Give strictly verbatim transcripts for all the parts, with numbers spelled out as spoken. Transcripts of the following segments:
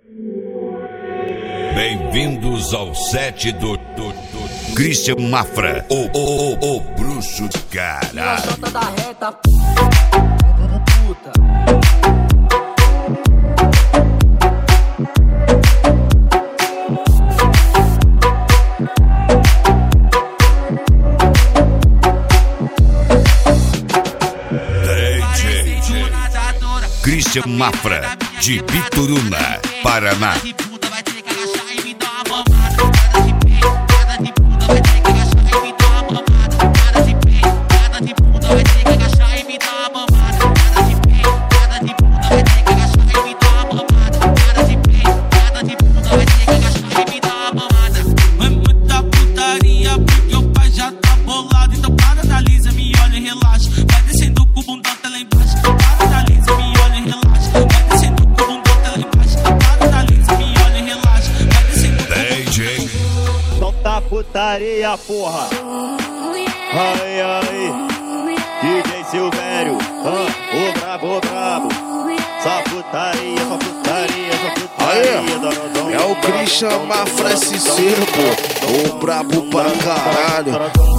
Bem-vindos ao set do, do, do Christian Mafra, o, o, o, o bruxo de caralho. Jota da reta, puta. Christian Mafra, de Bituruna, Paraná. Putaria, porra. Ai, ai. D J Silvério, ah, o brabo, o brabo. Só putaria, só putaria, só putaria. Aí, é o Christian Mafra S C, pô. O brabo pra caralho.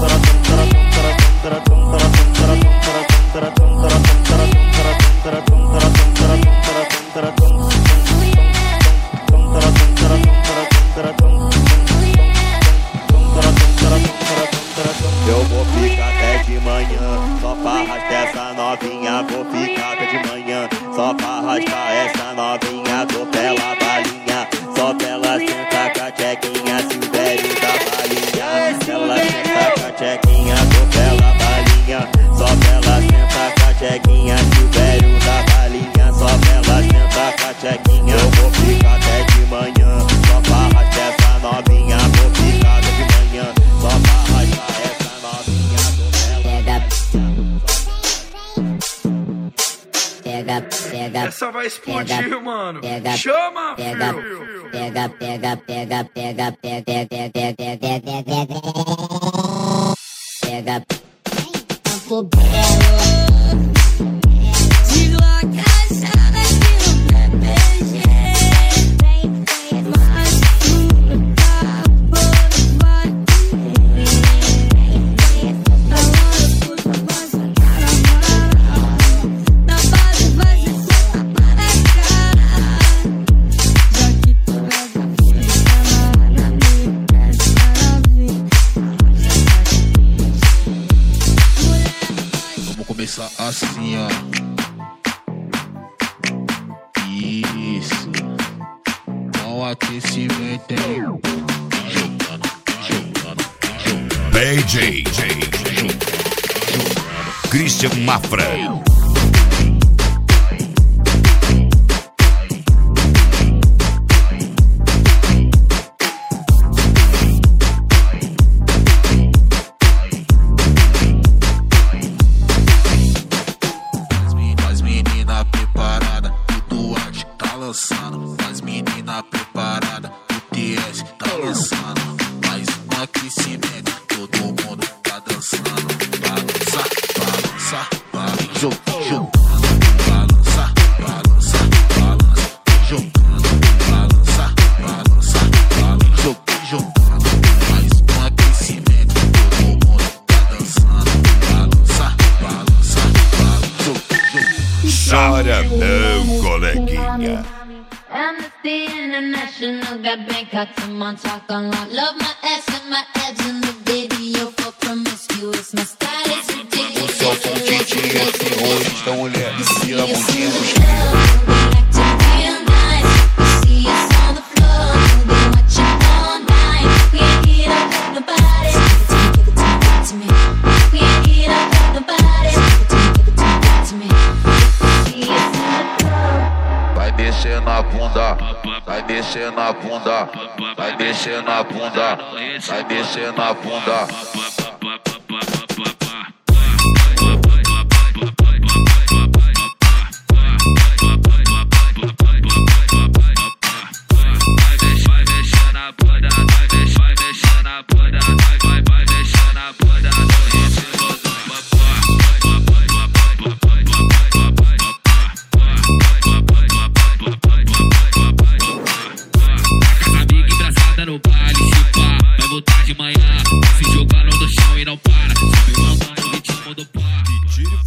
Eu vou ficar até de manhã, só pra arrastar essa novinha. Vou ficar até de manhã, só pra arrastar essa novinha. Tô pela balinha, só pela senta com a tchequinha. Silvério da balinha, ela senta com a tchequinha. Tô pela balinha, só pela senta com a tchequinha. Silvério da balinha, só pela senta com a tchequinha. Eu vou ficar até de manhã, só pra arrastar essa novinha. Vou ficar até de manhã, só pra arrastar essa novinha. Pega, pega, essa vai explodir, pega, mano. Pega, chama, pega, filho. Pega, pega, pega, pega, pega, pega, pega, pega, pega, pega, assim, ó. Isso. Com aquecimento, hein? Jogando, jogando, jogando. B J Christian Mafra. As meninas preparadas, o T S tá lançando. Mais um aquecimento, todo mundo tá dançando. Balança, balança, balança, jogando. Balança, balança, balança, jogando. Balança, balança, balança, jogando. Mais um aquecimento, todo mundo tá dançando. Balança, balança, balança, jogando. Chora não, coleguinha. Amnesty International got Bangkok to Montauk on lock. Love my ass and my abs in the video for promiscuous. My style is ridiculous. O céu com titi é terrorista, mulher. Tira a bundinha do chão. Vai descer na bunda, vai descer na bunda, vai descer na bunda, vai descer na bunda.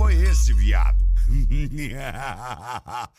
foi esse, viado?